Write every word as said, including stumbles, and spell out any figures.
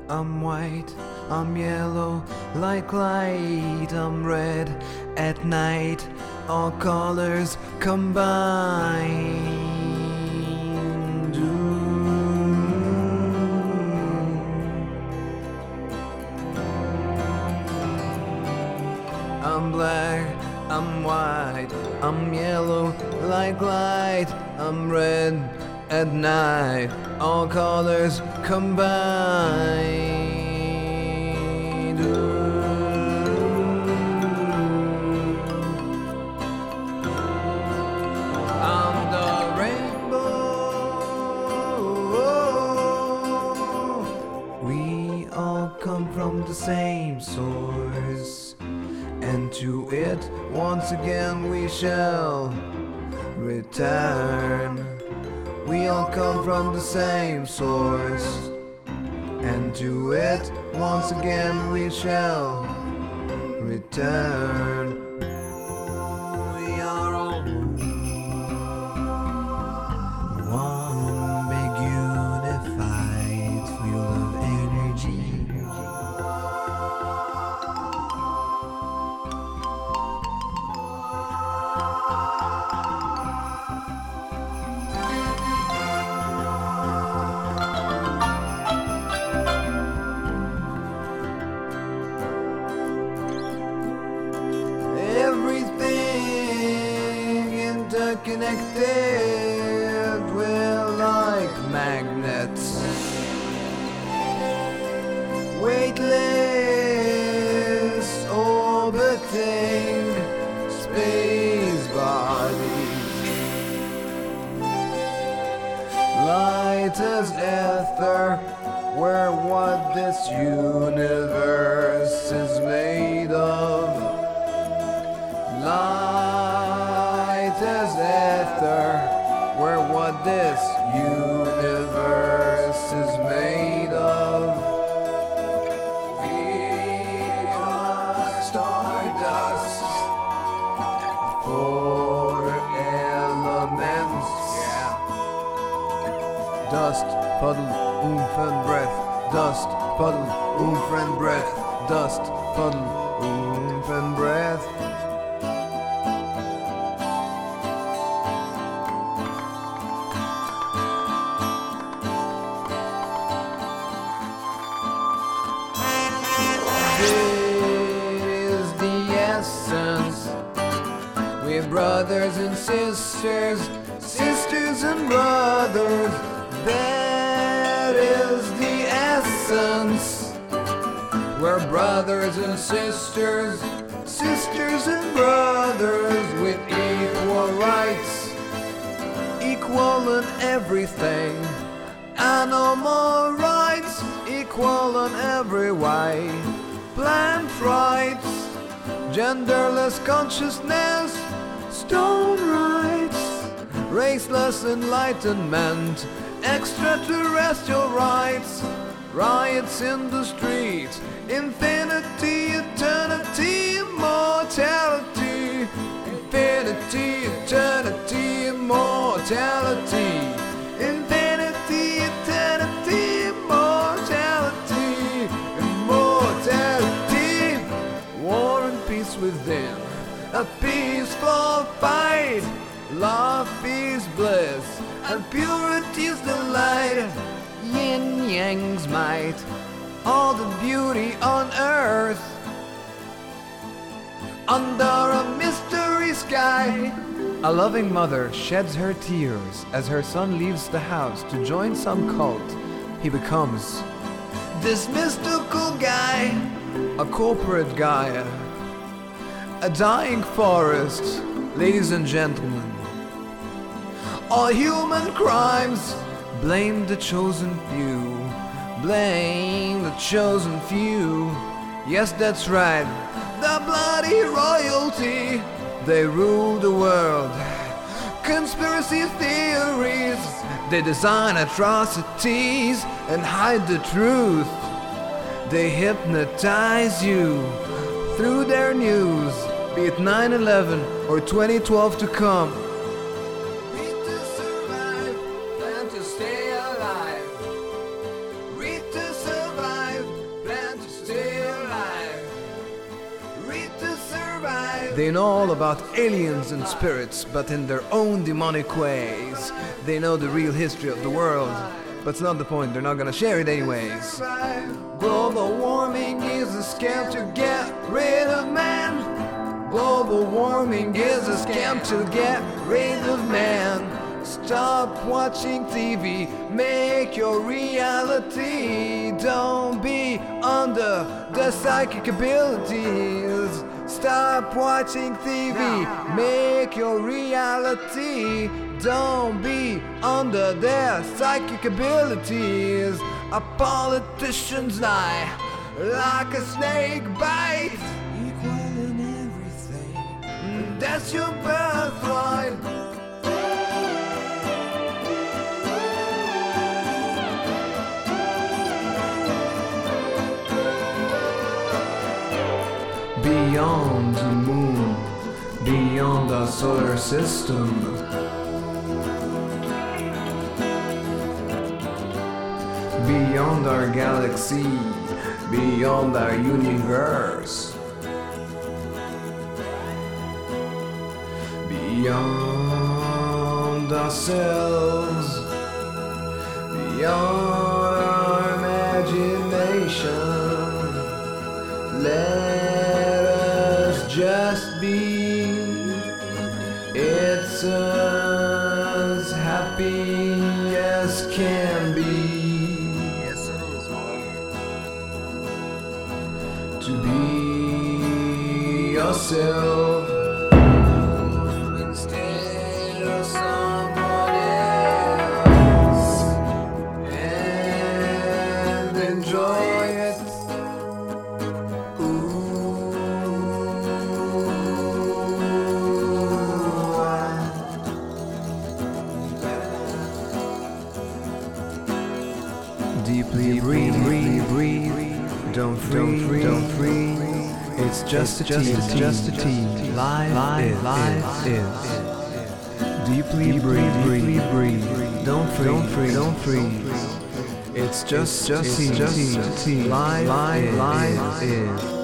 I'm white, I'm yellow, like light, I'm red at night, all colors combined. Ooh. I'm black, I'm white, I'm yellow, like light, I'm red at night, all colors combined. Ooh. I'm the rainbow. We all come from the same source, and to it once again we shall return. We all come from the same source, and to it once again we shall return. We are all one big unified field of energy. Connected, we're like magnets, weightless, orbiting space bodies, light as ether, we're what this universe is made of. Light as ether, we're what this universe is made of. We are stardust, four elements. Yeah. Dust, puddle, oomph and breath. Dust, puddle, oomph and breath. Dust, puddle, oomph and breath. We're brothers and sisters, sisters and brothers. That is the essence. We're brothers and sisters, sisters and brothers with equal rights, equal in everything. Animal rights, equal in every way. Plant rights, genderless consciousness, stone rights, raceless enlightenment, extraterrestrial rights, riots in the streets, infinity, eternity, immortality, infinity, eternity, immortality, infinity, eternity, immortality, immortality, war and peace within. A peaceful fight, love is bliss, and purity's delight. Yin Yang's might, all the beauty on earth, under a mystery sky. A loving mother sheds her tears as her son leaves the house to join some cult. He becomes this mystical guy, a corporate guy. A dying forest, ladies and gentlemen. All human crimes, blame the chosen few. Blame the chosen few. Yes, that's right, the bloody royalty. They rule the world. Conspiracy theories, they design atrocities and hide the truth. They hypnotize you through their news, be it nine eleven or twenty twelve to come. Read to survive, plan to stay alive. Read to survive, They know all about aliens and spirits, but in their own demonic ways. They know the real history of the world, but it's not the point, they're not gonna share it anyways. Global warming is a scam to get rid of man. Global warming is a scam to get rid of man. Stop watching T V, make your reality. Don't be under the psychic abilities. Stop watching T V, make your reality. Don't be under their psychic abilities. A politician's lie, like a snake bite. Equal in everything, that's your birthright. Beyond the moon, beyond our solar system, beyond our galaxy, beyond our universe, beyond ourselves, beyond our imagination. Let us just be. It's as happy as can be. To be yourself instead of someone else, and enjoy it. Ooh. Deeply breathe, breathe, breathe. Don't freeze, don't freeze. It's just it's a tease, just, just a tease. Life, life, is, life is. Deeply breathe, breathe, breathe. Don't freeze, don't freeze, don't freeze. It's just, just, it's just a tease. Life, life, life is.